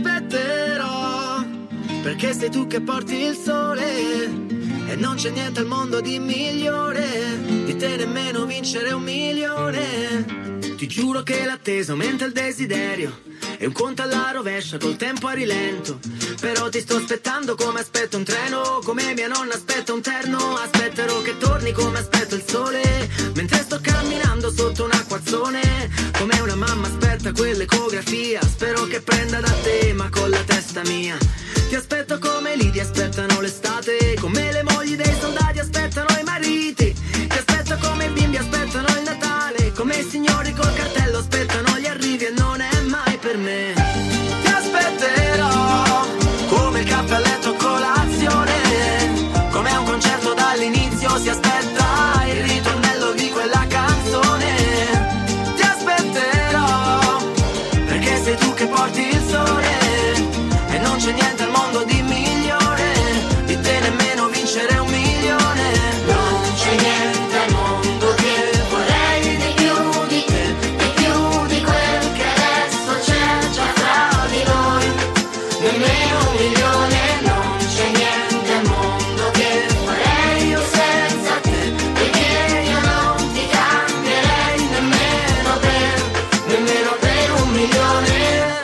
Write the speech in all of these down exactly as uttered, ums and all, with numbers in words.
aspetterò, perché sei tu che porti il sole e non c'è niente al mondo di migliore di te, nemmeno vincere un milione. Ti giuro che l'attesa aumenta il desiderio, è un conto alla rovescia col tempo a rilento. Però ti sto aspettando come aspetto un treno, come mia nonna aspetta un terno. Aspetterò che torni come aspetto il sole, mentre sto camminando sotto un acquazzone, come una mamma aspetta quell'ecografia. Spero che prenda da te ma con la testa mia. Ti aspetto come lì ti aspettano l'estate, come le mogli dei soldati aspettano i mariti. Ti aspetto come i bimbi aspettano il Natale, come i signori col cartello aspettano gli arrivi e non è mai per me. Ti aspetterò come il caffè a letto a colazione, come a un concerto dall'inizio si aspetta il ritornello di quella canzone. Ti aspetterò perché sei tu che porti il sole e non c'è niente al mondo di migliore di te, nemmeno vincere un milione. Non c'è niente al mondo che vorrei di più di te, di più di quel che adesso c'è già fra di noi, nemmeno un milione. Non c'è niente al mondo che vorrei io senza te, perché io non ti cambierei nemmeno per, nemmeno per un milione.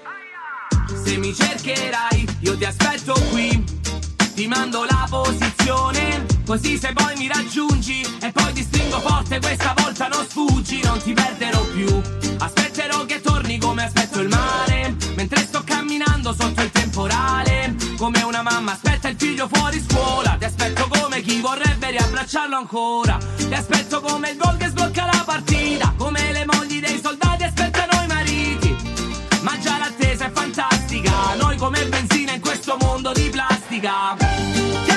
Se mi cercherai io ti aspetto qui, ti mando la posizione, così se poi mi raggiungi e poi ti stringo forte, questa volta non sfuggi, non ti perderò più. Aspetterò che torni come aspetto il mare, mentre sto camminando sotto il temporale, come una mamma aspetta il figlio fuori scuola. Ti aspetto come chi vorrebbe riabbracciarlo ancora, ti aspetto come il gol che sblocca la partita, come le mogli dei soldati aspettano i mariti. Ma già l'attesa è fantastica, noi come benzina in questo mondo di plastica.